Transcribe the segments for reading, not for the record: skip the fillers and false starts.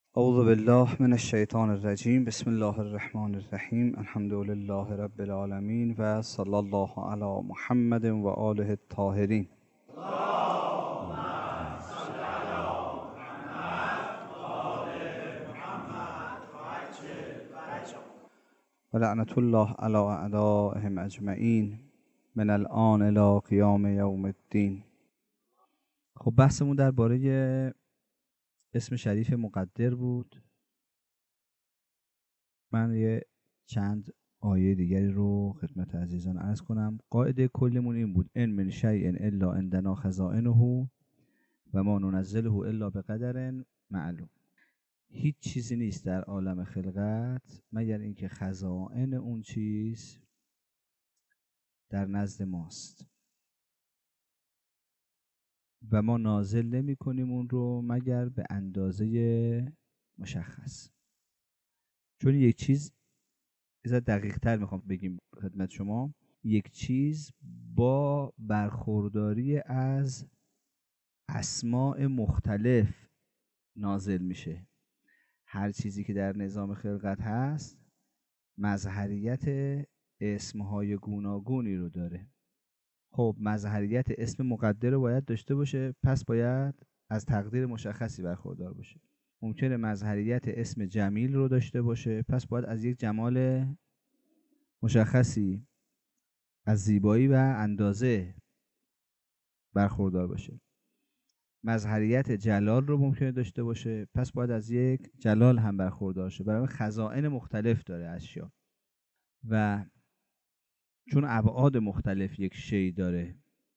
اعوذ بالله من الشیطان الرجیم. بسم الله الرحمن الرحیم. الحمد لله رب العالمین و صلی الله علی محمد و آله الطاهرین. و لعنت الله علی اعدائهم اجمعین من الآن الی قیام یوم الدین. خب بحثمون درباره اسم شریف مقدر بود. من یه چند آیه دیگری رو خدمت عزیزان عرض کنم. قاعده کلیمون این بود: ان من شیء الا عندنا خزائنه و ما ننزله الا بقدر معلوم. هیچ چیزی نیست در عالم خلقت مگر اینکه خزائن اون چیز در نزد ماست و ما نازل نمی کنیم اون رو مگر به اندازه مشخص. چون یک چیز دقیق تر میخوام بگیم خدمت شما، یک چیز با برخورداری از اسماء مختلف نازل میشه. هر چیزی که در نظام خلقت هست مظهریت اسمهای گوناگونی رو داره. خب مظهریت اسم مقدر رو باید داشته باشه، پس باید از تقدیر مشخصی برخوردار باشه. ممکنه مظهریت اسم جمیل رو داشته باشه، پس باید از یک جمال مشخصی از زیبایی و اندازه برخوردار باشه. مظهریت جلال رو ممکنه داشته باشه، پس باید از یک جلال هم برخوردار شه. برای خزائن مختلف داره اشیا و چون ابعاد مختلف یک شی داره.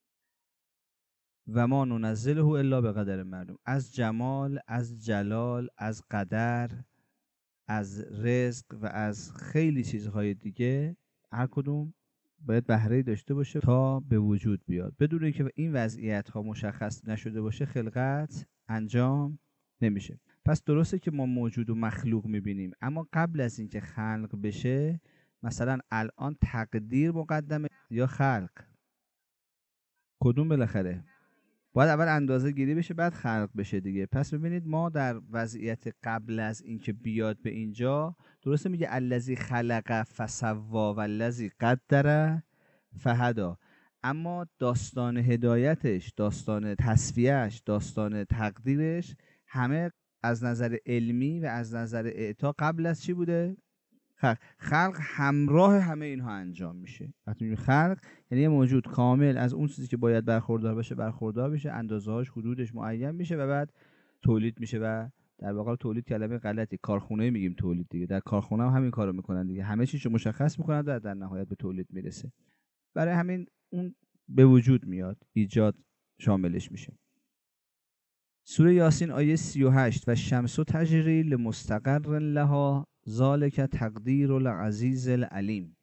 و ما ننزله الا به قدر معلوم. از جمال، از جلال، از قدر، از رزق و از خیلی چیزهای دیگه هر کدوم باید بهره داشته باشه تا به وجود بیاد. بدون اینکه این وضعیت ها مشخص نشده باشه خلقت انجام نمیشه. پس درسته که ما موجود و مخلوق میبینیم، اما قبل از اینکه خلق بشه، مثلا الان تقدیر مقدمه یا خلق؟ کدوم بالاخره؟ باید اول اندازه گیری بشه بعد خلق بشه دیگه. پس ببینید ما در وضعیت قبل از اینکه بیاد به اینجا، درسته میگه الذی خلق فسوا و الذی قدر فهدا، اما داستان هدایتش، داستان تصفیهش، داستان تقدیرش همه از نظر علمی و از نظر اعطا قبل از چی بوده؟ خلق همراه همه اینها انجام میشه. وقتی خلق یعنی یه موجود کامل از اون چیزی که باید برخوردار بشه برخوردار بشه، اندازه‌هاش حدودش معین میشه و بعد تولید میشه. و در واقع تولید کلمه غلطی، کارخونه میگیم تولید دیگه. در کارخونه هم همین کارو میکنن دیگه، همه چیزو مشخص میکنن و در نهایت به تولید میرسه. برای همین اون به وجود میاد، ایجاد شاملش میشه. سوره یاسین آیه 38: و الشمس تجری لمستقر لها ذالک تقدیر العزیز العلیم.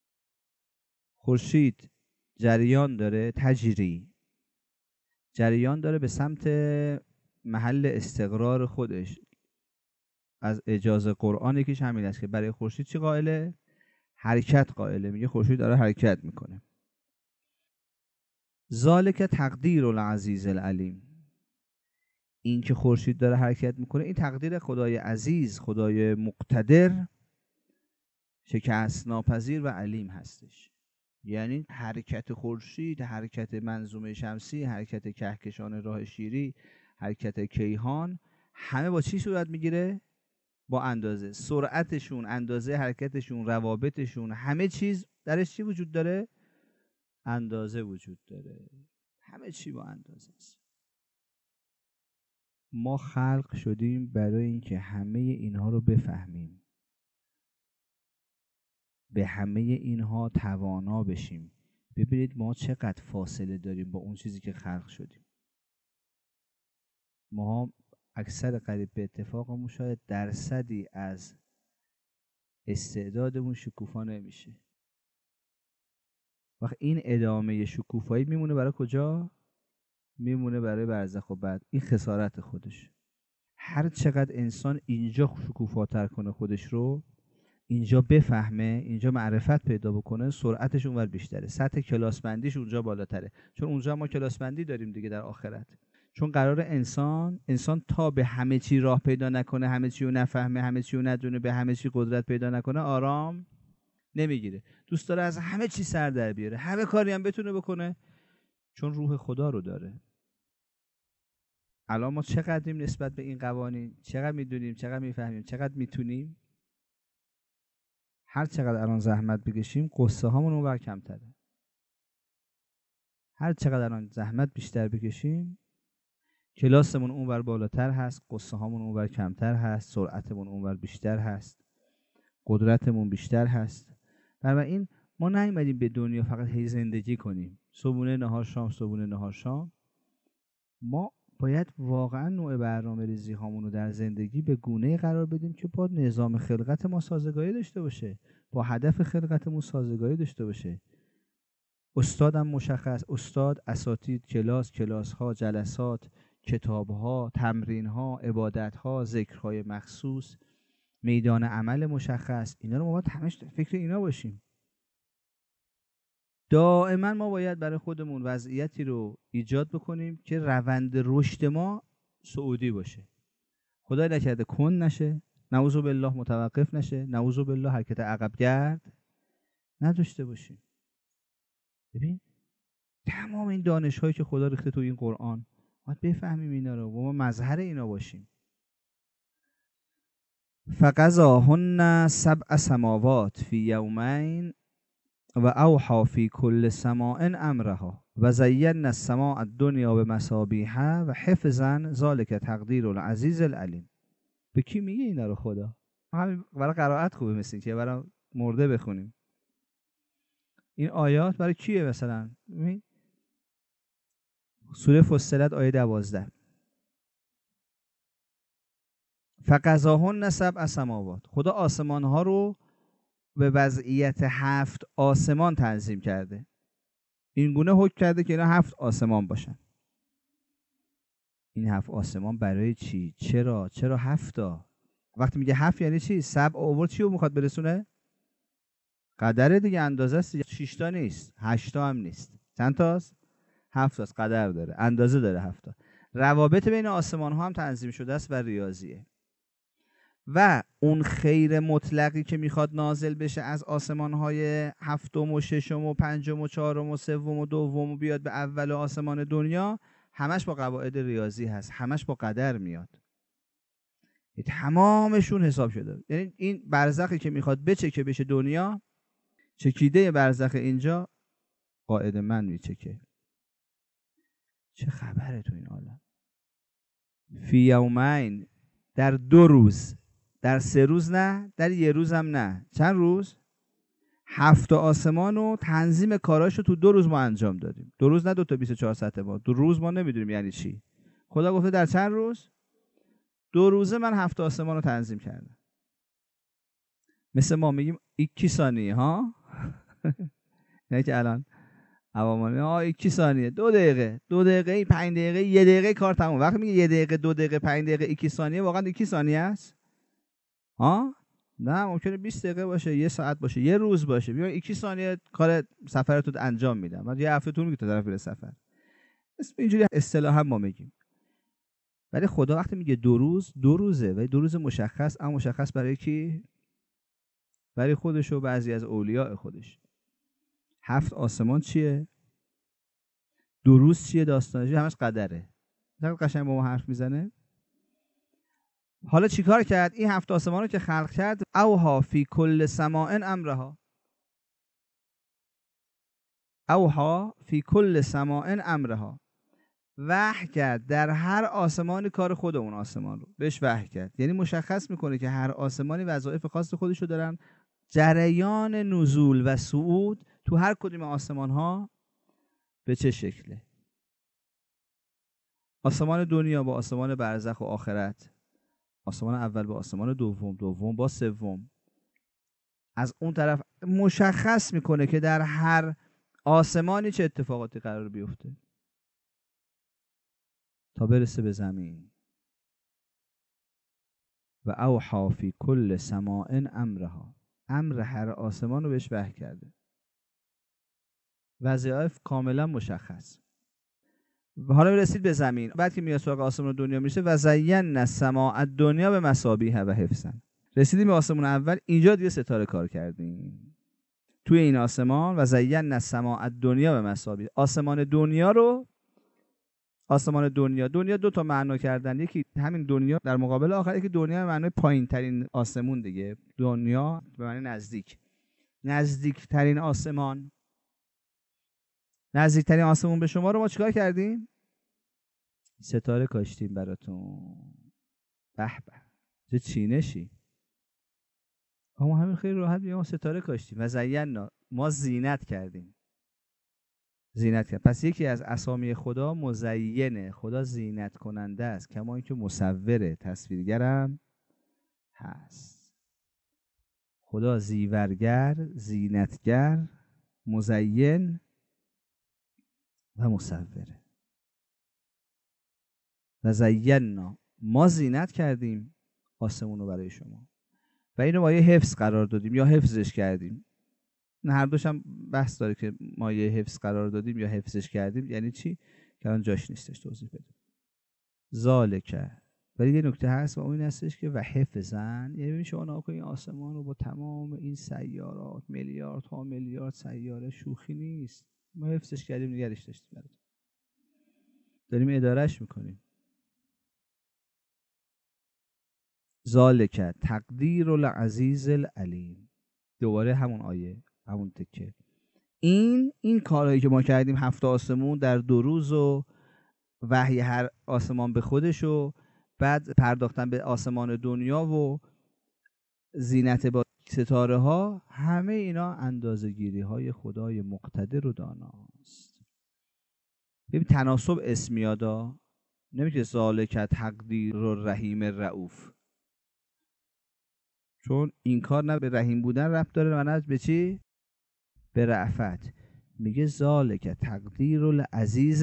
خورشید جریان داره، تجری جریان داره به سمت محل استقرار خودش. از اعجاز قرآن یکیش همین است که برای خورشید چی قائله؟ حرکت قائله. میگه خورشید داره حرکت میکنه. ذالک تقدیر العزیز العلیم. این که خورشید داره حرکت میکنه این تقدیر خدای عزیز، خدای مقتدر، شکست ناپذیر و علیم هستش. یعنی حرکت خورشید، حرکت منظومه شمسی، حرکت کهکشان راه شیری، حرکت کیهان، همه با چی صورت میگیره؟ با اندازه. سرعتشون، اندازه حرکتشون، روابطشون، همه چیز درش چی وجود داره؟ اندازه وجود داره. همه چی با اندازه است. ما خلق شدیم برای اینکه همه اینها رو بفهمیم، به همه اینها توانا بشیم. ببینید ما چقدر فاصله داریم با اون چیزی که خلق شدیم. ما اکثر قریب به اتفاقمون شاید درصدی از استعدادمون شکوفا نمیشه. وقت این ادامه شکوفایی میمونه برای کجا؟ میمونه برای برزخ و بعد. این خسارت خودش. هر چقدر انسان اینجا شکوفاتر کنه خودش رو، اینجا بفهمه، اینجا معرفت پیدا بکنه، سرعتش اونور بیشتره، سطح کلاس بندیش اونجا بالاتره. چون اونجا ما کلاس بندی داریم دیگه در آخرت. چون قرار انسان تا به همه چی راه پیدا نکنه، همه چی رو نفهمه، همه چی رو ندونه، به همه چی قدرت پیدا نکنه، آرام نمیگیره. دوست داره از همه چی سر در بیاره، همه کاری هم بتونه بکنه، چون روح خدا رو داره. الان ما چقدریم نسبت به این قوانین؟ چقدر میدونیم، چقدر میفهمیم، چقدر میتونیم؟ هر چقدر الان زحمت بکشیم قصه هامون اونور کمتره. هر چقدر الان زحمت بیشتر بکشیم کلاسمون اونور بالاتر هست، قصه هامون اونور کمتر هست، سرعتمون اونور بیشتر هست، قدرتمون بیشتر هست. بنابراین ما نیومدیم به دنیا فقط هی زندگی کنیم، صبحونه نهار شام، صبحونه نهار شام. ما باید واقعا نوع برنامه ریزی هامون رو در زندگی به گونه‌ای قرار بدیم که با نظام خلقت ما سازگاری داشته باشه، با هدف خلقتمون سازگاری داشته باشه. استادم مشخص، استاد، اساتید، کلاس ها، جلسات، کتاب ها، تمرین ها، عبادت ها، ذکرهای مخصوص، میدان عمل مشخص. اینا رو ما باید همش فکر اینا باشیم. دائما ما باید برای خودمون وضعیتی رو ایجاد بکنیم که روند رشد ما صعودی باشه. خدای نکرده کند نشه، نعوذ بالله متوقف نشه، نعوذ بالله حرکت عقب گرد نداشته باشیم. ببین تمام این دانش هایی که خدا ریخته تو این قرآن باید بفهمیم اینا رو و ما مظهر اینا باشیم. فقضاهن سبع سماوات فی یومین و اوحی فی کل سماء امرها و زینا السماء الدنیا بمصابیح و حفظا ذلک تقدیر العزیز العلیم. به کی میگه اینا رو خدا؟ همین برای قرائت خوبه، مثل که برای مرده بخونیم. این آیات برای کیه؟ مثلا سوره فصلت آیه 12 فقضاهن سبع سماوات. خدا آسمان ها رو به وضعیت 7 آسمان تنظیم کرده. این گونه حکم کرده که اینا 7 آسمان باشن. این 7 آسمان برای چی؟ چرا 7 تا؟ وقتی میگه 7 یعنی چی؟ سبع آورد چی رو میخواد برسونه؟ قدر دیگه، اندازه است. 6 تا نیست، 8 تا هم نیست. چند تاست؟ 7 تاست. قدر داره، اندازه داره 7 تا. روابط بین آسمان ها هم تنظیم شده است و ریاضیه. و اون خیر مطلقی که میخواد نازل بشه از آسمان‌های هفتم و ششم و پنجم و چهارم و سوم و دوم و بیاد به اول آسمان دنیا، همش با قواعد ریاضی هست، همش با قدر میاد، تمامشون حساب شده. یعنی این برزخی که میخواد بچکه بشه دنیا، چکیده برزخ اینجا قاعده من میچکه. چه خبره تو این عالم؟ فی یومین، در 2 روز، در 3 روز نه، در 1 روز هم نه. چند روز؟ 7 آسمان و تنظیم کاراشو تو 2 روز ما انجام دادیم. 2 روز نه 2 تا 24 ساعته ما. 2 روز ما نمیدونیم یعنی چی. خدا گفته در چند روز؟ 2 روزه من 7 آسمان رو تنظیم کردم. مثل ما میگیم 2 ثانیه ها. نه که الان عوامانی 2 ثانیه، 2 دقیقه، 2 دقیقه، 5 دقیقه، 1 دقیقه کار تموم. وقتی میگه 1 دقیقه، 2 دقیقه، 5 دقیقه، 2 ثانیه، واقعا 2 ثانیه است؟ ها؟ نه، ممکنه 20 دقیقه باشه، 1 ساعت باشه، 1 روز باشه. ببین 2 ثانیه کار سفرتو انجام میدم. بعد 1 هفته طول میگیره تا طرف بره سفر. اسم اینجوری اصطلاحا ما میگیم. ولی خدا وقتی میگه 2 روز، 2 روزه، ولی 2 روز مشخص، اما مشخص برای کی؟ برای خودش و بعضی از اولیاء خودش. 7 آسمان چیه؟ 2 روز چیه؟ داستانش همش قدره. چقدر قشنگ با ما حرف میزنه. حالا چیکار کرد؟ این 7 آسمان رو که خلق کرد، اوحی فی کل سماء امرها. اوحی فی کل سماء امرها. وحی کرد در هر آسمانی کار خود اون آسمان رو بهش وحی کرد. یعنی مشخص میکنه که هر آسمانی وظایف خاص خودشو دارن. جریان نزول و صعود تو هر کدوم آسمان ها به چه شکله؟ آسمان دنیا با آسمان برزخ و آخرت، آسمان اول با آسمان دوم، دوم با سوم. از اون طرف مشخص میکنه که در هر آسمانی چه اتفاقاتی قرار بیفته تا برسه به زمین. و اوحی فی کل سماء امرها. امر هر آسمان رو بهش وحی کرده. وظایف کاملا مشخص. حالا رسید به زمین. بعد که میاد سراغ آسمون دنیا میشه و زینا السماء الدنیا به مصابیح و حفظا. رسیدیم به آسمون اول، اینجا دیگه ستاره کار کردیم. توی این آسمان و زینا السماء الدنیا به مصابیح، آسمان دنیا رو، آسمان دنیا دو تا معنا کردن. یکی همین دنیا در مقابل آخر، یکی دنیا به معنای پایین ترین آسمون دیگه. دنیا به معنی نزدیک، نزدیکترین آسمان. نزدیکترین آسمون به شما رو ما چیکار کردیم؟ ستاره کاشتیم براتون. به به چه چینشی. اما همین خیلی راحت ما ستاره کاشتیم و زینا، ما زینت کردیم. زینت کرد. پس یکی از اسامی خدا مزینه، خدا زینت کننده است، کما اینکه مصوره، تصویرگرم هست. خدا زیورگر، زینتگر، مزین و مصوره. و زینا، ما زینت کردیم آسمون رو برای شما و اینو مایه حفظ قرار دادیم یا حفظش کردیم. هر دوش هم بحث داره که مایه حفظ قرار دادیم یا حفظش کردیم یعنی چی، که الان جاش نیستش توضیح بدیم. ذالکه. ولی یه نکته هست و اون هستش که و حفظن، یعنی ببین شما نگاه این آسمان رو با تمام این سیارات، میلیاردها میلیارد سیاره، شوخی نیست. ما حفظش کردیم، نگرش داشتیم، داریم ادارهش میکنیم. ذالکه تقدیر العزیز العلیم. دوباره همون آیه، همون تکه. این کارهایی که ما کردیم 7 آسمون در 2 روز و وحی هر آسمان به خودش و بعد پرداختن به آسمان دنیا و زینت با ستاره ها، همه اینا اندازه‌گیری های خدای مقتدر و داناست. ببین تناسب اسمیادا نمیگه ذالک تقدیر الرحیم الرؤوف، چون این کار نه به رحیم بودن ربط داره و نه به چی؟ به رأفت. میگه ذالک تقدیر العزیز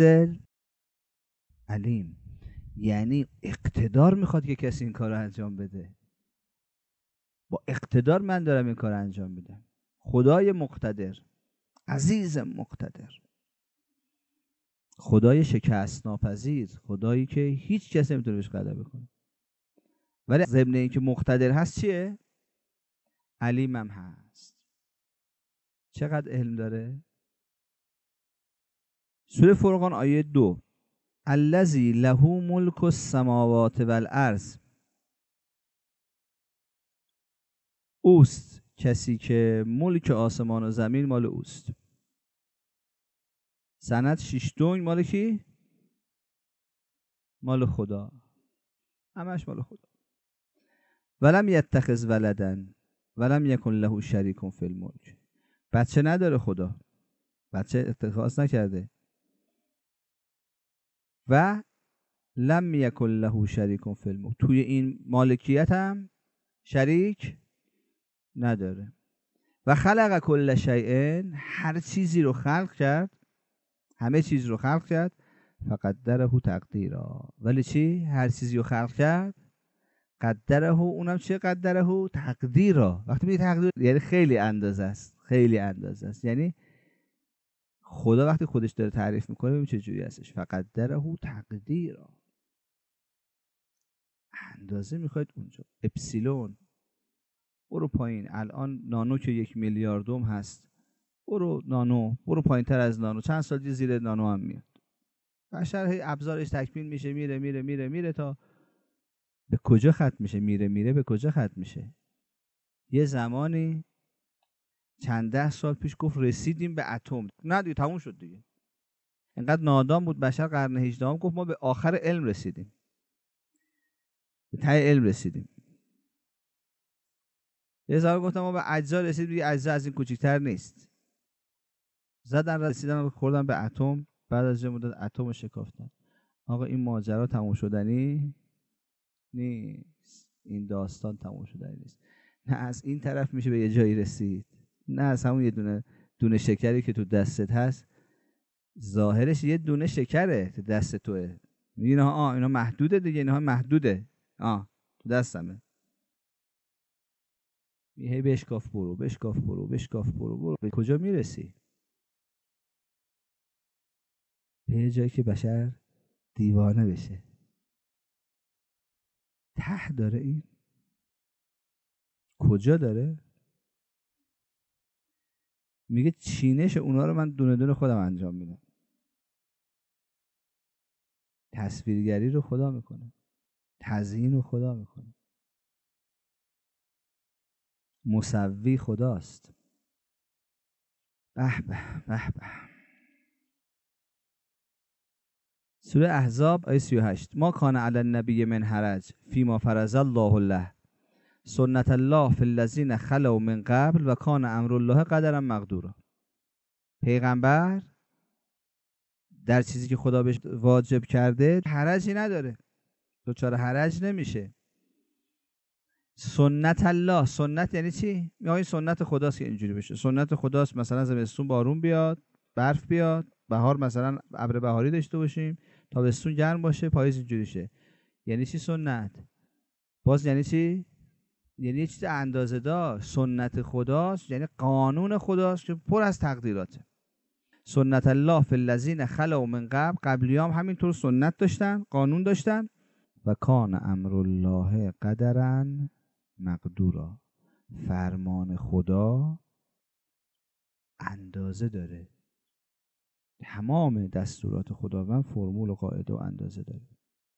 علیم، یعنی اقتدار میخواد که کسی این کار رو انجام بده. با اقتدار من دارم این کار رو انجام میدم. خدای مقتدر، عزیز مقتدر، خدای شکست ناپذیر، خدایی که هیچ کس نمیتونه بهش غلبه کنه. ولی ضمن این که مقتدر هست چیه؟ علیمم هست. چقدر علم داره؟ سوره فرقان آیه 2: الذی له ملک السماوات والارض. اوست کسی که ملک آسمان و زمین مال اوست. سند 6 مال کی؟ مال خدا. همش مال خدا. ولم یتخذ ولدن ولم یکن له شریک فی الملک. بچه نداره خدا، بچه اتخاذ نکرده. و لم یکن له شریک فی الملک، توی این مالکیت هم شریک نداره. و خلق کل شیء، هر چیزی رو خلق کرد، همه چیز رو خلق کرد. فقدره تقدیرا. ولی چی؟ هر چیزی رو خلق کرد قدره، اونم چه قدره؟ تقدیرا. وقتی میگه تقدیر یعنی خیلی اندازه است، خیلی اندازه است. یعنی خدا وقتی خودش داره تعریف میکنه ببین چه جوری هستش. فقدره تقدیرا، اندازه میخواید اونجا. اپسیلون برو پایین. الان نانو که 1 میلیاردم هست، برو نانو، برو پایین تر از نانو، چند سال دیگه زیر نانو هم میاد. بشر هی ابزارش تکمیل میشه، میره میره میره میره تا به کجا ختم میشه؟ میره میره به کجا ختم میشه؟ یه زمانی چند 10 سال پیش گفت رسیدیم به اتم. نه دیگه تموم شد دیگه. اینقدر نادان بود بشر قرن 18 گفت ما به آخر علم رسیدیم، به ته علم رسیدیم. یه زمان گفتم ما به اجزا رسیدیم، دیگه اجزا از این کوچیک‌تر نیست. زدن رسیدن خوردن به اتم، بعد از مدت اتم رو شکافتن. آقا این ماجرا تموم شدنی نیست، این داستان تموم شدنی نیست. نه از این طرف میشه به یه جایی رسید، نه از همون یه دونه شکری که تو دستت هست، ظاهرش یه دونه شکره تو دست توه، میگی اینا محدوده دیگه، اینها محدوده، تو دستمه. هی بشکاف برو، بشکاف برو، بشکاف برو، به کجا میرسی؟ به یه جایی که بشر دیوانه بشه. ته داره این؟ کجا داره؟ میگه چینش اونا رو من دونه دونه خودم انجام میدم. تصویرگری رو خدا میکنه، تزیین رو خدا میکنه، مصوی خداست. به به به به. سوره احزاب آیه 38: ما کان علی النبی من حرج فیما فرض الله له سنت الله فی الذین خلوا من قبل و کان امر الله قدرا مقدورا. پیغمبر در چیزی که خدا بهش واجب کرده حرجی نداره، دچار حرج نمیشه. سنت الله، سنت یعنی چی؟ میگه سنت خداست که اینجوری بشه. سنت خداست مثلا زمستون بارون بیاد، برف بیاد، بهار مثلا ابر بهاری داشته باشیم، تابستون گرم باشه، پاییز اینجوری شه. یعنی چی سنت؟ باز یعنی چی؟ یعنی یه چیز اندازه دار. سنت خداست یعنی قانون خداست که پر از تقدیراته. سنت الله فی الذین خلوا من قبل، قبلیام همینطور سنت داشتن، قانون داشتن. و کان امر الله قدرا مقدورا، فرمان خدا اندازه داره. تمام دستورات خداوند فرمول و قاعده و اندازه داره.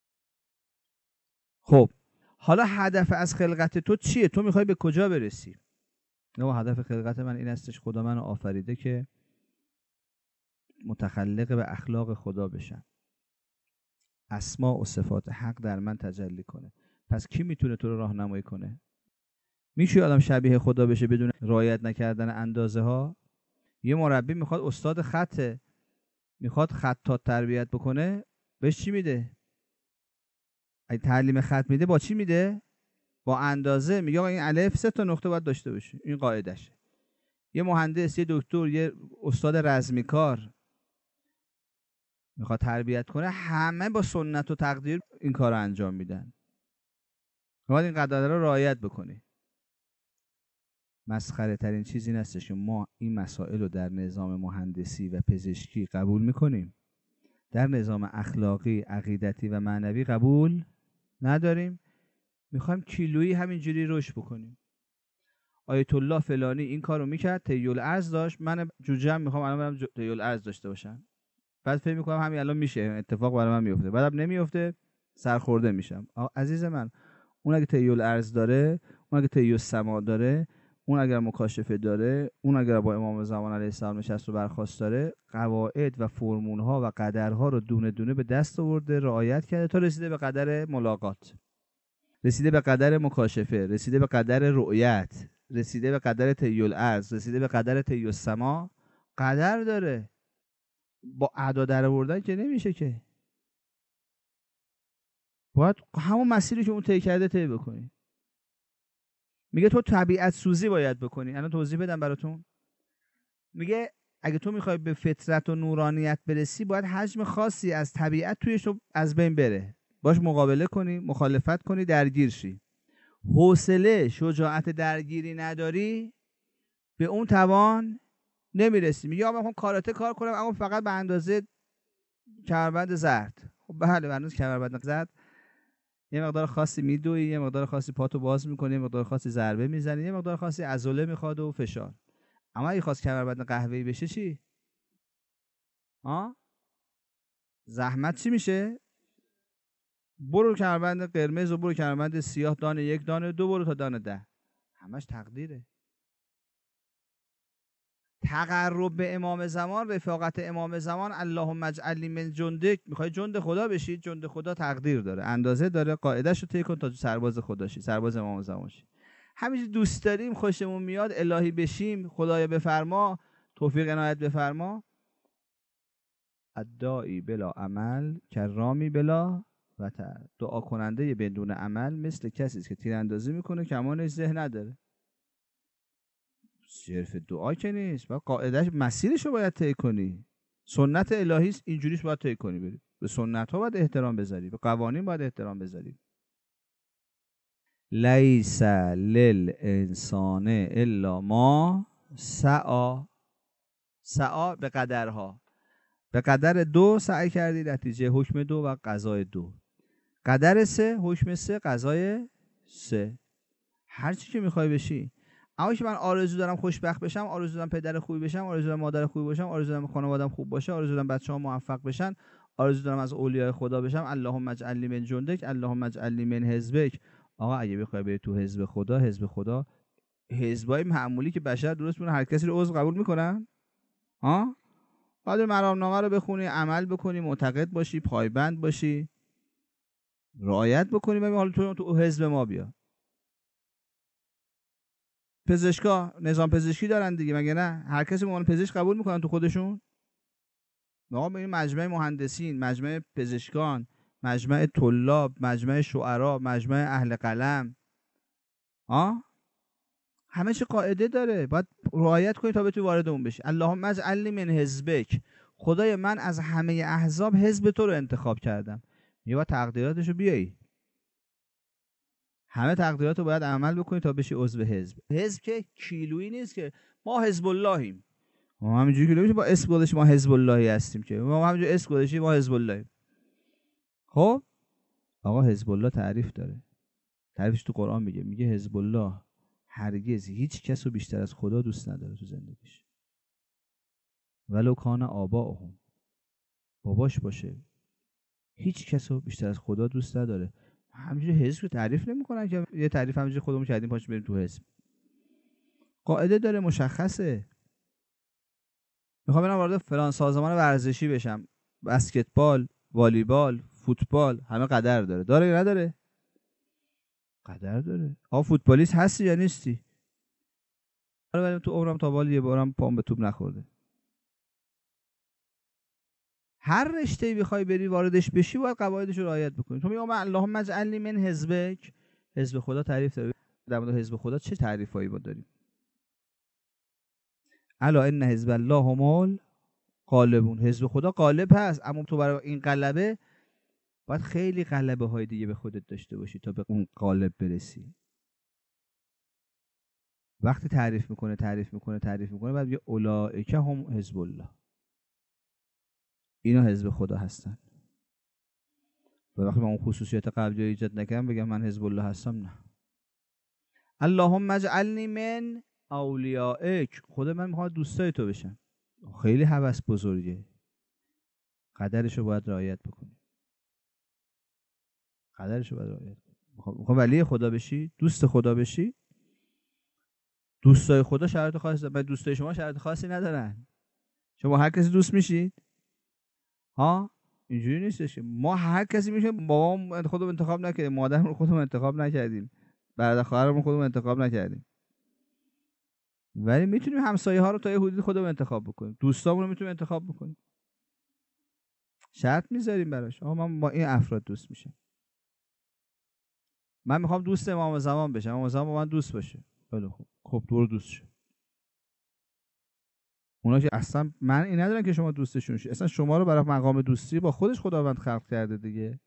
خب حالا هدف از خلقت تو چیه؟ تو میخوای به کجا برسی؟ نه، هدف خلقت من این استش خدا منو آفریده که متخلق به اخلاق خدا بشم، اسماء و صفات حق در من تجلی کنه. پس کی میتونه تو رو راهنمایی کنه؟ میشه آدم شبیه خدا بشه بدون رعایت نکردن اندازه ها؟ یه مربی میخواد استاد خطه، میخواد خطات تربیت بکنه، بهش چی میده؟ اگه تعلیم خط میده با چی میده؟ با اندازه. میگه آقا این الف 3 تا نقطه باید داشته باشه، این قاعدشه. یه مهندس، یه دکتر، یه استاد رزمیکار میخواد تربیت کنه، همه با سنت و تقدیر این کار رو انجام میدن. باید این قاعده رو رعایت بکنی. مسخره ترین چیزی نستش که ما این مسائل رو در نظام مهندسی و پزشکی قبول میکنیم، در نظام اخلاقی، عقیدتی و معنوی قبول نداریم. میخوایم کیلویی همینجوری رشد بکنیم. آیت الله فلانی این کارو میکرد، طی‌الارض داشت، من جوجه میخوام الان برم طی‌الارض داشته باشم. بعد فکر میکنم همین الان میشه، اتفاق برای من میفته، بعدم نمیفته، سرخورده میشم. عزیز من، اون اگه طی‌الارض داره، اون اگه طی‌السما داره، اون اگر مکاشفه داره، اون اگر با امام زمان علیه السلام نشست و برخاست داره، قواعد و فرمول ها و قدرها رو دونه دونه به دست آورده، رعایت کرده تا رسیده به قدر ملاقات، رسیده به قدر مکاشفه، رسیده به قدر رؤیت، رسیده به قدر طی‌الارض، رسیده به قدر طی‌السما. قدر داره. با اعداد در آوردن که نمیشه که. باید همون مسیری که اون طی کرده طی بکنی. میگه تو طبیعت سوزی باید بکنی. الان توضیح بدم براتون. میگه اگه تو میخوای به فطرت و نورانیت برسی، باید حجم خاصی از طبیعت تویش رو از بین بره، باش مقابله کنی، مخالفت کنی، درگیر شی. حوصله شجاعت درگیری نداری، به اون توان نمیرسی. میگه آقا من کاراته کار کنم اما فقط به اندازه کمربند زرد. خب بله، هنوز کمربند زرد یه مقدار خاصی میدوی، یه مقدار خاصی پاتو باز میکنی، یه مقدار خاصی ضربه میزنی، یه مقدار خاصی عضله میخواد و فشار. اما اگه خواست کمربند قهوه‌ای بشه چی؟ زحمت چی میشه؟ برو کمربند قرمز و برو کمربند سیاه، دانه 1 دانه 2 برو تا دانه 10. همش تقدیره. تقرب به امام زمان، رفاقت امام زمان، اللهم اجعلنی من جندک. میخوای جند خدا بشی، جند خدا تقدیر داره، اندازه داره، قاعده‌شو طی کن تا سرباز خدا شی، سرباز امام زمان شی. همینجوری دوست داریم، خوشمون میاد الهی بشیم، خدایا بفرما، توفیق عنایت بفرما. الداعی بلا عمل کرامی بلا وتر. دعا کننده بدون عمل مثل کسی است که تیراندازی میکنه کمانش ذهن نداره. صرف دعا که نیست، باید قاعدهش مسیرشو باید طی کنی. سنت الهی است، اینجوریش باید طی کنی بری. به سنت ها باید احترام بذاری، به قوانین باید احترام بذاری. لیس للانسان الا ما سعی. سعی به قدرها. به قدر 2 سعی کردی، نتیجه حکم 2 و قضای 2. قدر 3 حکم 3 قضای 3. هر چی که میخوای بشی. اما که من آرزو دارم خوشبخت بشم، آرزو دارم پدر خوبی بشم، آرزو دارم مادر خوبی باشم، آرزو دارم خانواده‌ام خوب باشه، آرزو دارم بچه‌ها موفق بشن، آرزو دارم از اولیاء خدا بشم. اللهم اجعلنی من جندک، اللهم اجعلنی من حزبک. آقا اگه بخوای بری تو حزب خدا، حزبای معمولی که بشر درست می‌کنه، هر کسی رو عضو قبول می‌کنن؟ ها؟ باید مرامنامه رو بخونی، عمل بکنی، معتقد باشی، پایبند باشی، رعایت بکنی، ببین حالا تو حزب ما بیا. پزشکا نظام پزشکی دارن دیگه، مگه نه؟ هر کسی به عنوان پزشک قبول میکنن تو خودشون؟ ما ببین مجمع مهندسین، مجمع پزشکان، مجمع طلاب، مجمع شعرا، مجمع اهل قلم، همه چی قاعده داره، باید رعایت کنی تا بتونی وارد اون بشی. اللهم اجعلنی من حزبک. خدای من از همه احزاب حزب تو رو انتخاب کردم. میگه باید تقدیراتشو بیایی، همه تقدیراتو باید عمل بکنی تا بشی عضو حزب. حزب که کیلویی نیست که ما حزب اللهیم، ما همینجوری که نمیشه با اسم گذاشت ما حزب اللهی هستیم، که ما همینجوری اسم گذاشتیم ما حزب اللهیم. خب آقا حزب الله تعریف داره، تعریفش تو قرآن میگه حزب الله هرگز هیچ کس رو بیشتر از خدا دوست نداره تو زندگیش، ولو کان آباؤهم، باباش باشه، هیچ کس رو بیشتر از خدا دوست نداره. همینجوری حزب رو تعریف نمیکنن که یه تعریف همینجوری خودمون کردیم پاش بریم تو حزب. قاعده داره، مشخصه. میخوام برم وارد فلان سازمان ورزشی بشم، بسکتبال، والیبال، فوتبال، همه قدر داره یا نداره؟ قدر داره. فوتبالیست هستی یا نیستی؟ بریم تو عمرم تا بال یه بارم پام به توپ نخورده. هر رشته‌ای بخوای بری واردش بشی باید قواعدش رو رعایت بکنی. تو میگم من اللهم اجعلنی من حزبک، حزب خدا تعریف داره. در مورد حزب خدا چه تعریفایی با داریم؟ الا ان حزب الله هم الغالبون. حزب خدا غالب هست، اما تو برای این غلبه باید خیلی غلبه های دیگه به خودت داشته باشی تا به اون غالب برسی. وقتی تعریف میکنه بعد یه اولئک هم حزب الله، اینا حزب خدا هستن. و وقتی من اون خصوصیت قبلی رو ایجاد نکنم بگم من حزب الله هستم، نه. اللهم اجعلنی من اولیائک. خدا من میخوام دوستای تو بشم. خیلی هوس بزرگه، قدرشو باید رعایت بکنی. میخوام ولی خدا بشی، دوست خدا بشی. دوستای خدا شرط خاصی دارن، دوستای شما شرط خاصی ندارن. شما هر کسی دوست میشید؟ اینجوری نیستش که ما هر کسی میشه. بابام خودمون انتخاب نکردیم، مادرمون خودمون انتخاب نکردیم، برادر خواهرمون خودمون انتخاب نکردیم، ولی میتونیم همسایه ها رو تا یه حدودی خودمون انتخاب بکنیم، دوستامون رو میتونیم انتخاب بکنیم، شرط میذاریم براش. من با این افراد دوست میشم. من میخوام دوست امام زمان بشم، امام زمان با من دوست باشه. خیلی خوب، خب تو رو دوست شه. اونا که اصلا معنی ندارن که شما دوستشون شی، اصلا شما رو برای مقام دوستی با خودش خداوند خلق کرده دیگه.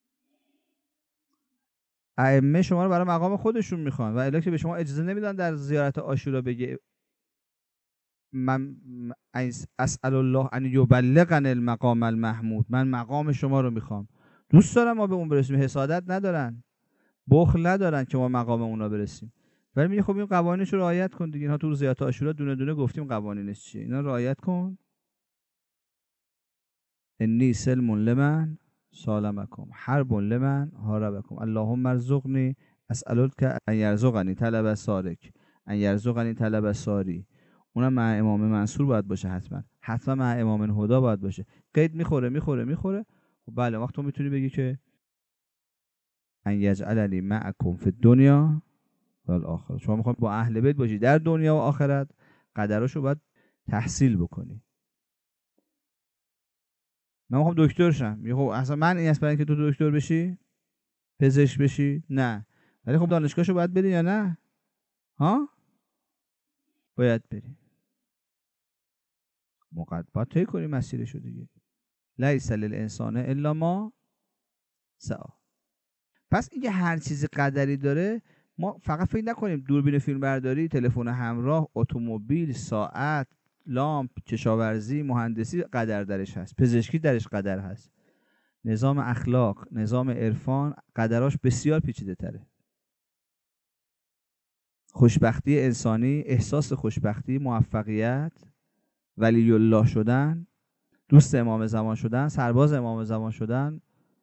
ائمه شما رو برای مقام خودشون میخوان و الا که به شما اجازه نمیدن در زیارت عاشورا بگه من اسأل الله ان یبلغنی المقام المحمود، من مقام شما رو میخوام. دوست دارم ما به اون برسیم، حسادت ندارن، بخل ندارن که ما مقام اونا برسیم. ولی میگه خب این قوانینش رو رعایت کن دیگه. اینها تو زیارت عاشورا دونه دونه گفتیم قوانینش چیه، اینا رعایت کن. انی سلم لمن سالمکم حرب لمن حاربکم اللهم ارزقنی اسألک ان یرزقنی طلب سارک ان یرزقنی طلب ساری. اونم مع امام منصور باید باشه، حتما مع امام هدی باید باشه. قید میخوره. خب بله، وقت تو میتونی بگی که ان یجعلنی معکم فی الدنیا و الاخره. شما میخوام با اهل بیت باشی در دنیا و آخرت، قدراشو باید تحصیل بکنی. من میخوام دکتر شم. خب اصلا من این است برای اینکه تو دکتر بشی، پزشک بشی؟ نه. ولی خب دانشگاهشو باید بری یا نه؟ باید بری. باید طی کنی مسیرشو دیگه. لیس للانسان الا ما سعی. پس اینکه هر چیزی قدری داره، ما فقط فکر نکنیم دوربین فیلم برداری، تلفن همراه، اتومبیل، ساعت، لامپ، کشاورزی، مهندسی قدر درش هست، پزشکی درش قدر هست. نظام اخلاق، نظام عرفان قدراش بسیار پیچیده تره. خوشبختی انسانی، احساس خوشبختی، موفقیت، ولی الله شدن، دوست امام زمان شدن، سرباز امام زمان شدن،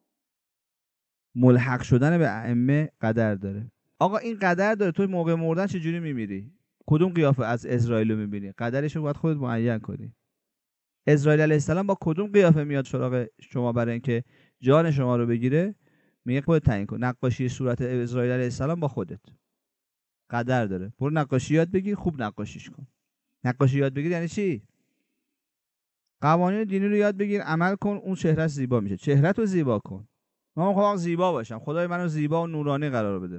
ملحق شدن به ائمه قدر داره. آقا این قدر داره. تو موقع مردن چجوری میمیری؟ کدوم قیافه از اسرائیل رو میبینی؟ قدرش رو باید خودت معین کنی. اسرائیل علیه السلام با کدوم قیافه میاد سراغ شما برای اینکه جان شما رو بگیره؟ میگه خودت تعیین کن. نقاشی صورت اسرائیل علیه السلام با خودت. قدر داره. برو نقاشی یاد بگیر، خوب نقاشیش کن. نقاشی یاد بگیر یعنی چی؟ قوانین دینی رو یاد بگیر، عمل کن، اون چهرهش زیبا میشه. چهرهت رو زیبا کن. من میخوام زیبا باشم، خدای منو زیبا و نورانی قرار بده.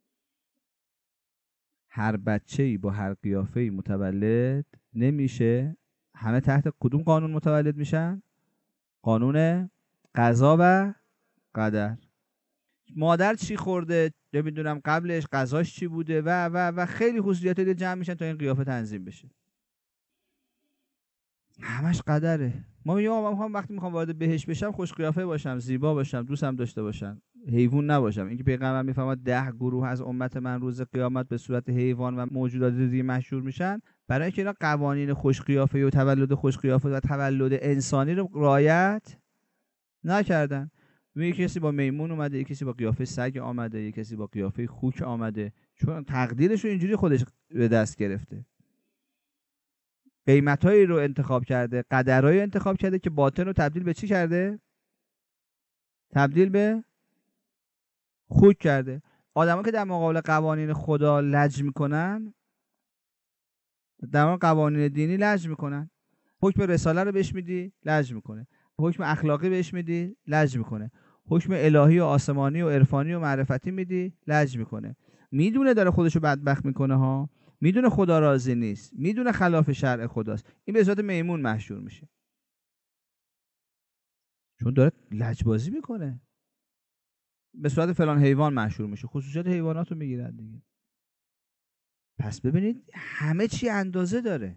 هر بچه‌ای با هر قیافه‌ای متولد نمیشه. همه تحت کدوم قانون متولد میشن؟ قانون قضا و قدر. مادر چی خورده، نمیدونم قبلش غذاش چی بوده و خیلی خصوصیات دیگه جمع میشن تا این قیافه تنظیم بشه. همش قدره. ما میگیم من وقتی میخوام وارد بهشت بشم خوش قیافه باشم، زیبا باشم، دوستم داشته باشم، حیوان نباشم. اینکه پیغمبر میفهمد 10 گروه از امت من روز قیامت به صورت حیوان و موجودات دیگه محشور میشن، برای اینکه اینا قوانین خوش قیافه و تولد خوش قیافه و تولد انسانی رو رعایت نکردن. یکی کسی با میمون اومده، یکی کسی با قیافه سگ آمده، یکی کسی با قیافه خوک آمده، چون تقدیرش رو اینجوری خودش به دست گرفته. قیمتایی رو انتخاب کرده، قدرایی انتخاب کرده که باطن رو تبدیل به چی کرده؟ تبدیل به خوک کرده. آدمایی که در مقابل قوانین خدا لج میکنن، در مقابل قوانین دینی لج میکنن. حکم رساله رو بهش میدی، لج میکنه. حکم اخلاقی بهش میدی، لج میکنه. حکم الهی و آسمانی و عرفانی و معرفتی میدی، لج میکنه. میدونه داره خودشو بدبخت میکنه ها، میدونه خدا راضی نیست، میدونه خلاف شرع خداست، این به صورت میمون محشور میشه، چون داره لجبازی میکنه. به صورت فلان حیوان محشور میشه، خصوصیات حیوانات رو میگیرن دیگه. پس ببینید همه چی اندازه داره.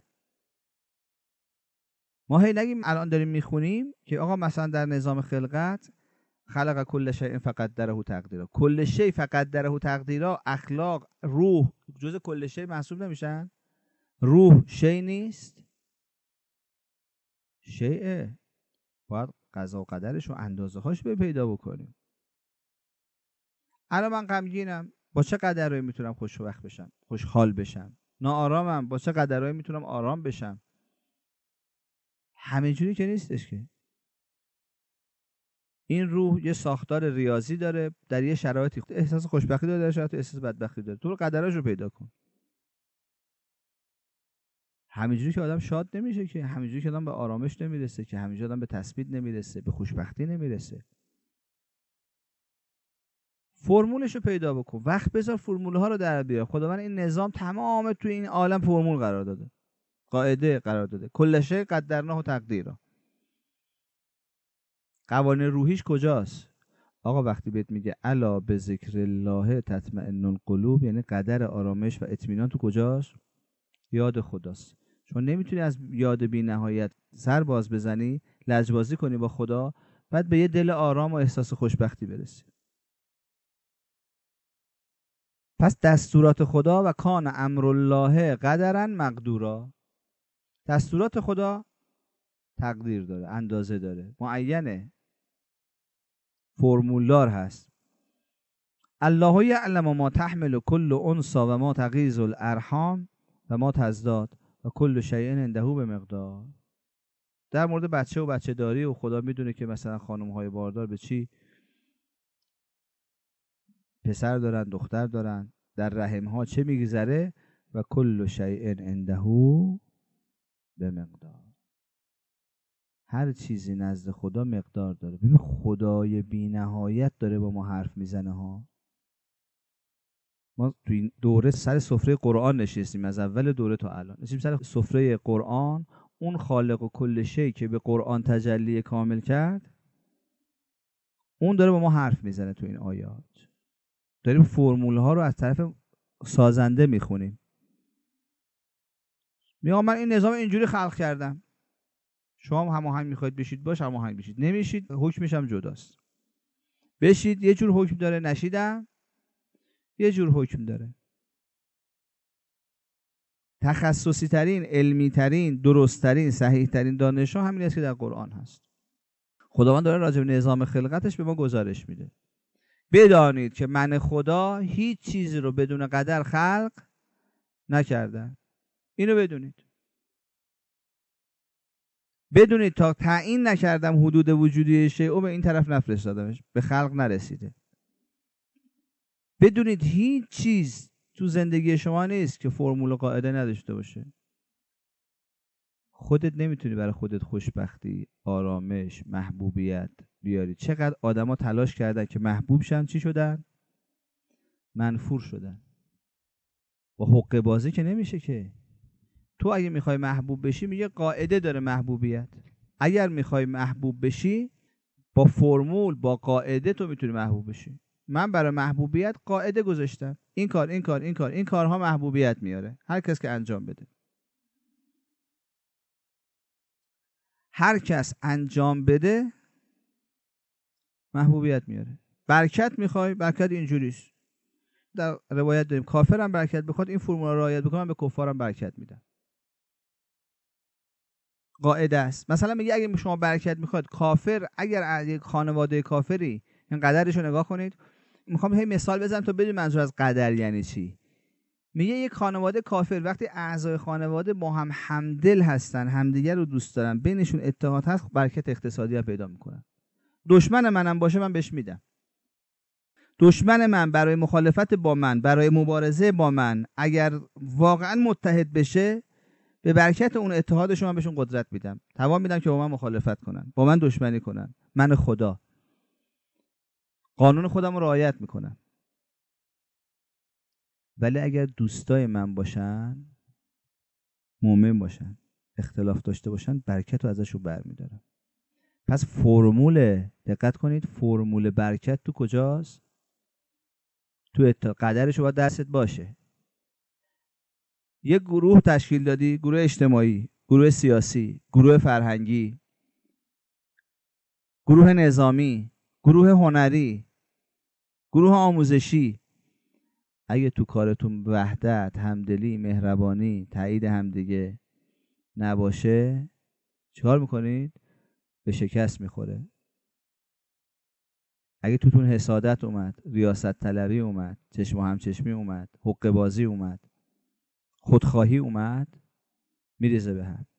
ما هی نگیم الان داریم میخونیم که آقا مثلا در نظام خلقت خلق کل شیء فقدره تقدیرا، کل شیء فقدره تقدیرا، اخلاق، روح جزء کل شیء محسوب نمیشن؟ روح شیء نیست؟ شیء. باید قضا و قدرش و اندازه هاش به پیدا بکنیم. الان من غمگینم، با چه قدرایی میتونم خوشوقت بشم، خوشحال بشم؟ ناآرامم، با چه قدرایی میتونم آرام بشم؟ همینجوری که نیستش که. این روح یه ساختار ریاضی داره، در یه شرایطی احساس خوشبختی داره، در شرایطی احساس بدبختی داره. تو رو قدرش رو پیدا کن. همینجوری که آدم شاد نمیشه، که همینجوری که آدم به آرامش نمیرسه، که همینجوری آدم به تثبیت نمیرسه، به خوشبختی نمیرسه. فرمولش رو پیدا بکن، وقت بذار فرمول ها رو در بیار. خدا من این نظام تمام تو این عالم فرمول قرار داده، قاعده قرار داده. کل شیء قدرناه تقدیرا. قوانین روحیش کجاست؟ آقا وقتی بهت میگه الا به ذکر الله تطمئن القلوب، یعنی قدر آرامش و اطمینان تو کجاست؟ یاد خداست. چون نمیتونی از یاد بی نهایت سر باز بزنی، لجبازی کنی با خدا، بعد به یه دل آرام و احساس خوشبختی برسی. پس دستورات خدا و کان امر الله قدرا مقدورا. دستورات خدا تقدیر داره، اندازه داره، معینه، فرمولدار هست. الله یعلم ما تحمل کل انثی و ما تغیض الارحام و ما تزداد و کل شیء عنده به مقدار. در مورد بچه و بچه داری و خدا میدونه که مثلا خانم های باردار به چی پسر دارن دختر دارن، در رحم ها چه میگذره، و کل شیء عنده به مقدار. هر چیزی نزد خدا مقدار داره. ببین خدای بی نهایت داره با ما حرف میزنه ها. ما تو این دوره سر سفره قرآن نشستیم، از اول دوره تا الان نشستیم سر سفره قرآن. اون خالق و کل شی که به قرآن تجلی کامل کرد، اون داره با ما حرف میزنه تو این آیات. داریم فرمول ها رو از طرف سازنده میخونیم. میگه من این نظام اینجوری خلق کردم، شما هم هماهنگ میخواید بشید باش هماهنگ بشید، نمیشید حکمش هم جداست. بشید یه جور حکم داره، نشیدم یه جور حکم داره. تخصصی ترین، علمی ترین، درست ترین، صحیح ترین دانش ها همین است که در قرآن هست. خداوند داره راجع به نظام خلقتش به ما گزارش میده. بدانید که من خدا هیچ چیزی رو بدون قدر خلق نکردم. اینو بدونید. بدونید تا تعیین نکردم حدود وجودی شیء به این طرف نفرستادمش، به خلق نرسیده. بدونید هیچ چیز تو زندگی شما نیست که فرمول و قاعده نداشته باشه. خودت نمیتونی برای خودت خوشبختی، آرامش، محبوبیت بیاری. چقدر آدما تلاش کردن که محبوب شن، چی شدن؟ منفور شدن. با حقه بازی که نمیشه که. تو اگه میخوای محبوب بشی میگه قاعده داره محبوبیت. اگر میخوای محبوب بشی با فرمول، با قاعده تو میتونی محبوب بشی. من برای محبوبیت قاعده گذاشتم. این کار، این کار، این کار، این کارها محبوبیت میاره. هر کس که انجام بده. هر کس انجام بده محبوبیت میاره. برکت میخوای، برکت اینجوریست. در روایت داریم کافرم برکت بخواد این فرمول رو رعایت بکنه، به کفارم برکت میدم. قاعده است. مثلا میگه اگه شما برکت میخواد، کافر اگر یک خانواده کافری، این قدرش رو نگاه کنید. میخوام هی مثال بزنم تا بدونید منظور از قدر یعنی چی. میگه یک خانواده کافر وقتی اعضای خانواده با هم همدل هستن، همدیگر رو دوست دارن، بینشون اتحاد هست، برکت اقتصادی هم پیدا میکنن. دشمن منم باشه من بهش میدم. دشمن من برای مخالفت با من، برای مبارزه با من اگر واقعا متحد بشه، به برکت اون اتحادشون من بهشون قدرت میدم، توان میدم که با من مخالفت کنن، با من دشمنی کنن. من خدا قانون خودم رو رعایت میکنم. ولی اگر دوستای من باشن، مؤمن باشن، اختلاف داشته باشن، برکت رو ازشون برمیدارم. پس فرمول، دقت کنید، فرمول برکت تو کجاست؟ تو قدرش باید دستت باشه. یک گروه تشکیل دادی، گروه اجتماعی، گروه سیاسی، گروه فرهنگی، گروه نظامی، گروه هنری، گروه آموزشی. اگه تو کارتون وحدت، همدلی، مهربانی، تایید همدیگه نباشه، چیکار میکنید؟ به شکست میخوره. اگه توتون حسادت اومد، ریاست طلبی اومد، چشم و همچشمی اومد، حقه بازی اومد، خودخواهی اومد، میریزه به هم.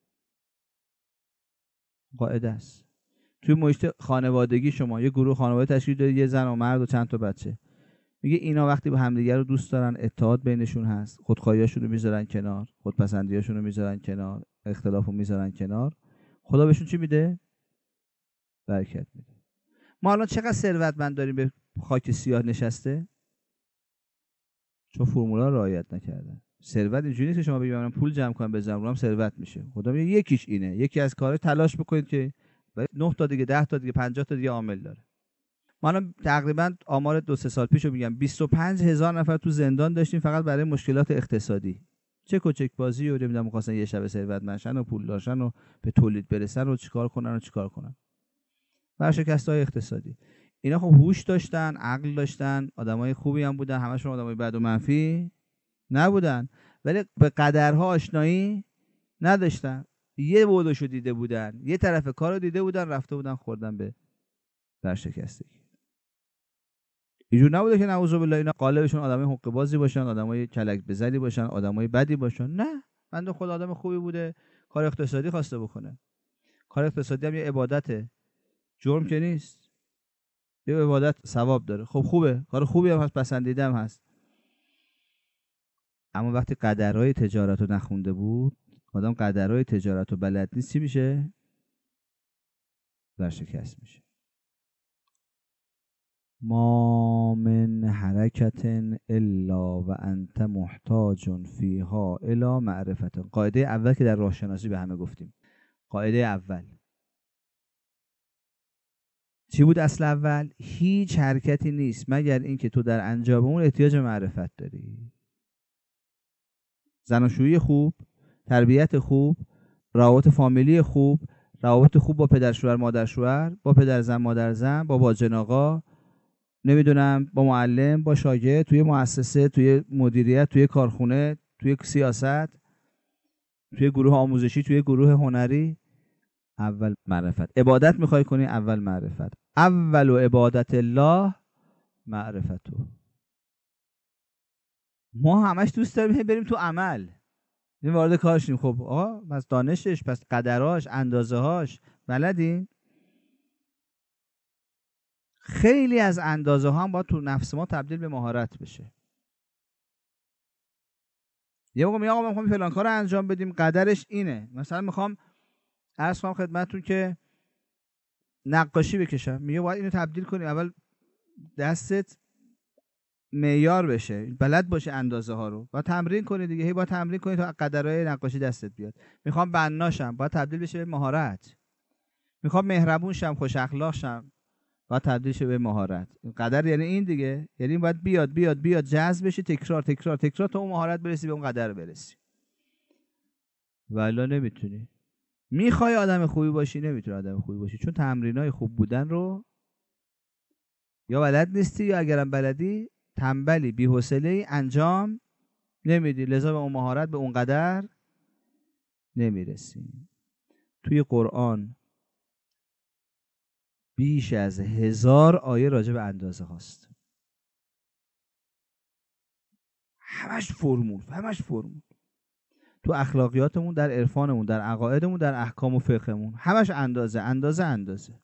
قاعده است. توی محیط خانوادگی شما یه گروه خانواده تشکیل دادید، یه زن و مرد و چند تا بچه. میگه اینا وقتی با همدیگه رو دوست دارن، اتحاد بینشون هست، خودخواهیاشون رو میذارن کنار، خودپسندیاشون رو میذارن کنار، اختلافو میذارن کنار، خدا بهشون چی میده؟ برکت میده. ما الان چقدر ثروتمند داریم به خاک سیاه نشسته؟ چون فرمولا رو رعایت نکردن. ثروت اینجوری نیست که شما بگید من پول جمع کنم بذارم رو هم ثروت میشه. خدا میگه یکیش اینه. یکی از کارهای تلاش بکنید که 9 تا دیگه، 10 تا دیگه، 50 تا دیگه عامل داره. ما الان تقریبا آمار 2-3 سال پیشو میگم 25,000 نفر تو زندان داشتیم فقط برای مشکلات اقتصادی. چک و چک بازی و نمیدونم می‌خواستن یه شب ثروتمند و پول داشتن و به تولید برسن و چیکار کنن. ورشکست‌های اقتصادی. اینا خب هوش داشتن، عقل داشتن، آدمای خوبی هم بودن، همشون آدمای بد و منفی نبودن، ولی به قدرها آشنایی نداشتن. یه بودشو دیده بودن، یه طرف کارو دیده بودن، رفته بودن خوردن به ورشکستگی. اینجور نبوده که نعوذ بالله اینا قالبشون آدمای حقه بازی باشن، آدمای کلک بزنی باشن، آدمای بدی باشن. نه، بنده خدا آدم خوبی بوده، کار اقتصادی خواسته بکنه. کار اقتصادی هم یه عبادته، جرم که نیست، یه عبادت ثواب داره. خب خوبه، کار خوبی هم هست، پسندیده هم هست. اما وقتی قدرهای تجارت رو نخونده بود، آدم قدرهای تجارت رو بلد نیست، چی میشه؟ ورشکست میشه. ما من حرکت الا و انت محتاج فیها الی معرفت. قاعده اول که در راه شناسی به همه گفتیم. قاعده اول چی بود؟ اصل اول هیچ حرکتی نیست مگر اینکه تو در انجام اون احتیاج به معرفت داری. زناشویی خوب تربیت خوب، روابط فامیلی خوب، روابط خوب با پدر شوهر مادر شوهر، با پدر زن مادر زن، با باجن آقا، نمیدونم با معلم، با شاگرد، توی مؤسسه، توی مدیریت، توی کارخونه، توی سیاست، توی گروه آموزشی، توی گروه هنری. اول معرفت. عبادت میخوای کنی، اول معرفت. اول و عبادت الله معرفتو. ما همش دوست داریم بریم تو عمل، این وارد کارش نیم. خب آقا پس دانشش، پس قدراش، اندازه هاش بلدین؟ خیلی از اندازه ها هم باید تو نفس ما تبدیل به مهارت بشه. یه موقع میگم آقا من میخوام فلان کارو انجام بدیم، قدرش اینه. مثلا میخوام عرض کنم خدمتتون که نقاشی بکشم، میگه باید اینو تبدیل کنی، اول دستت معیار بشه، بلد باشه اندازه ها رو، باید تمرین کنی دیگه، هی باید تمرین کنی تا قدرهای نقاشی دستت بیاد. میخوام بناشم، باید تبدیل بشه به مهارت. میخوام مهربون شم، خوش اخلاق شم، باید تبدیل شه به مهارت. قدر یعنی این دیگه، یعنی باید بیاد جذب بشی، تکرار تا اون مهارت برسی، به اون قدر برسی. والا نمیتونی. میخوای آدم خوبی باشی، نمیتونی آدم خوبی باشی، چون تمرینای خوب بودن رو یا بلد نیستی، یا اگرم بلدی تنبلی، بی‌حوصله‌ای، انجام نمیدی، لذا به اون مهارت به اون قدر نمیرسی. توی قرآن بیش از 1000 آیه راجع به اندازه هاست. همش فرمول. تو اخلاقیاتمون، در عرفانمون، در عقایدمون، در احکام و فقهمون، همش اندازه.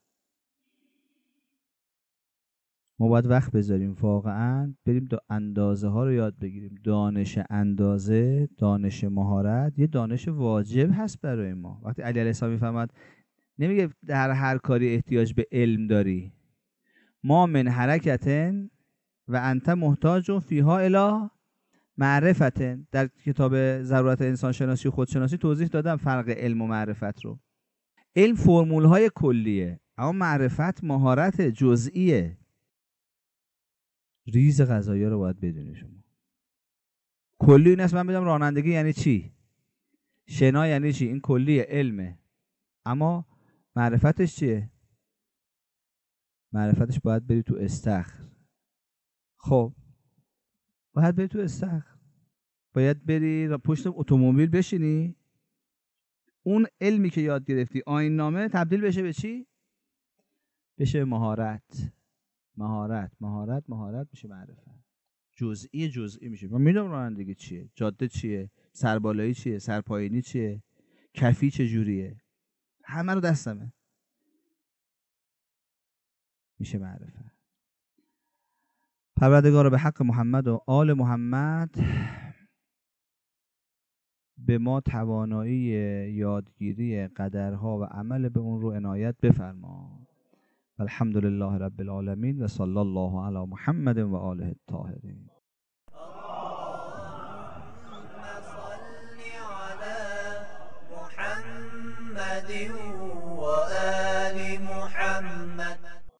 ما باید وقت بذاریم واقعا بریم اندازه ها رو یاد بگیریم. دانش اندازه، دانش مهارت یه دانش واجب هست برای ما. وقتی علی علیه السلام میفهمد، نمیگه در هر کاری احتیاج به علم داری، ما من حرکتن و انت محتاج فیها الی معرفتن. در کتاب ضرورت انسان شناسی و خودشناسی توضیح دادم فرق علم و معرفت رو. علم فرمول های کلیه، اما معرفت مهارت جزئیه. ریز قضایی رو باید بدونی شما. کلی این است من بدم رانندگی یعنی چی، شنا یعنی چی، این کلی علمه. اما معرفتش چیه؟ معرفتش باید بری تو استخر. خب باید بری تو استخر، باید بری پشت اتومبیل بشینی، اون علمی که یاد گرفتی آیین نامه تبدیل بشه به چی؟ بشه مهارت میشه معرفت. جزئی میشه. من میدونم رانندگی چیه، جاده چیه، سربالایی چیه، سرپایینی چیه، کفی چجوریه، همه رو دستمه، میشه معرفت. پروردگار به حق محمد و آل محمد به ما توانایی یادگیری قدرها و عمل به اون رو عنایت بفرما. الحمدلله رب العالمین و صلی الله علی محمد و آله الطاهرین. محمد